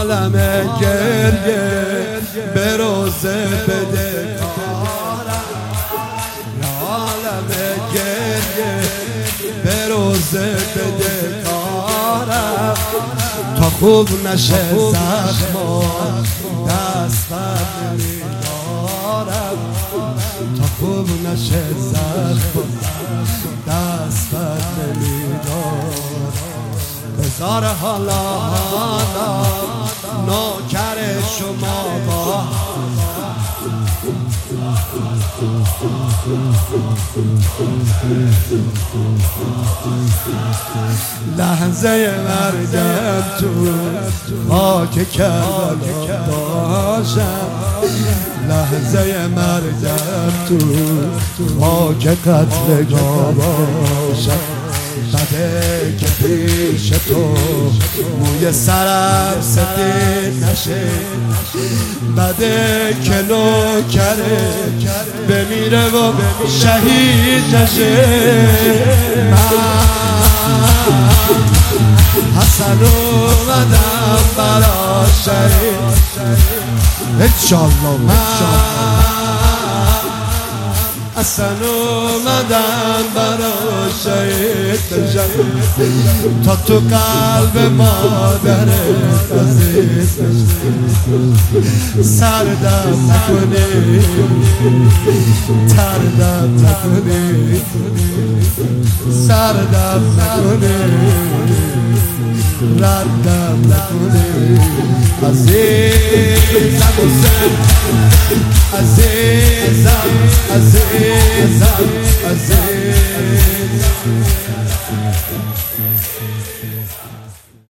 عالم گریه به روزه بده عالم گریه به روزه بده کارم تا خوب نشه زخمم دستم نمیدارم تا خوب نشه زخمم دستم نمیدارم بذار حالا نوکر شما با لحظه مرگم تو خاک کربلا باشم لحظه مرگم تو خاک قتلگاه باشم بده که پیش تو موی سرم سفید نشه بده که نوکره بمیره و شهید نشه من حسن اومدم برا شهید انشالله حسن اومدم برا شهید بشم تا تو قلب مادرت عزیز سردم نکنی تردم نکنی سردم نکنی ردم نکنی عزیزم حسین عزیزم عزیزم عزیزم